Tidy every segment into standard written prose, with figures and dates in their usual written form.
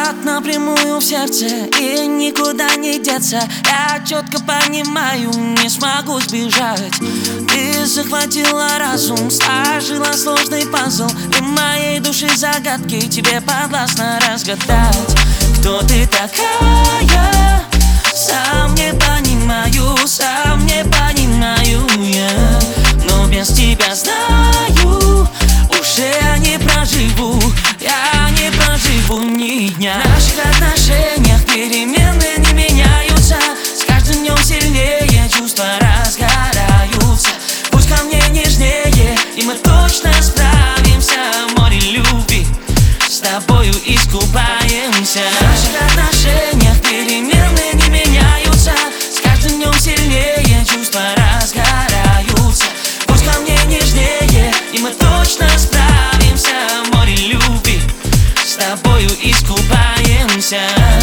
Взгляд напрямую в сердце, и никуда не деться. Я четко понимаю, не смогу сбежать. Ты захватила разум, сложила сложный пазл, и моей души загадки тебе подвластно разгадать. Кто ты такая? Сам не понимаю, сам не понимаю я. Но без тебя знаю, уже я не проживу, я не проживу ни дня. В наших отношениях перемены не меняются, с каждым днем сильнее чувства разгораются. Пусть ко мне нежнее, и мы точно справимся. В море любви с тобою искупаемся. В наших отношениях перемены не меняются, с каждым днем сильнее чувства разгораются. Пусть ко мне нежнее, и мы точно справимся. В море любви с тобою искупаемся.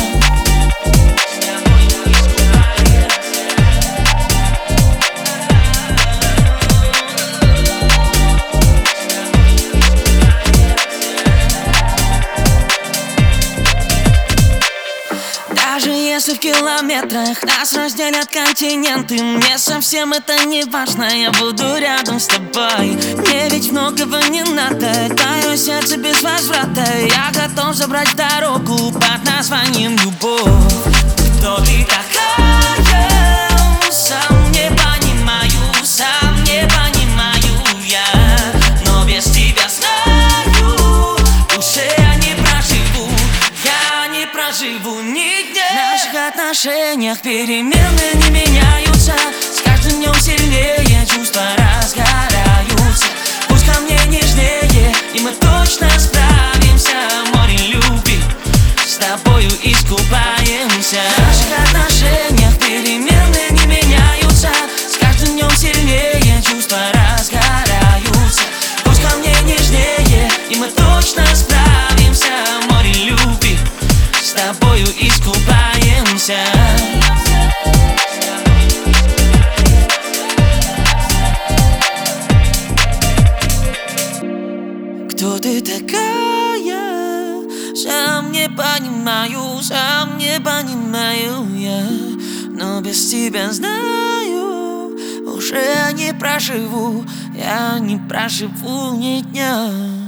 Даже если в километрах нас разделят континенты, мне совсем это не важно, я буду рядом с тобой. Мне ведь многого не надо, твое сердце без возврата. Я готов забрать в дорогу под названием любовь. Кто ты такая? Сам не понимаю, сам не понимаю я. Но без тебя знаю, уже я не проживу, я не проживу ни дня. В наших отношениях перемены не меняются, с каждым днем сильнее чувства разгораются. Пусть ко мне нежнее, и мы точно справимся. В море любви с тобою искупаемся. В наших отношениях перемены не меняются, с каждым днем сильнее чувства разгораются. Пусть ко мне нежнее, и мы точно справимся. В море любви с тобою искупаемся. Кто ты такая? Сам не понимаю, сам не понимаю я. Но без тебя знаю, уже не проживу, я не проживу ни дня.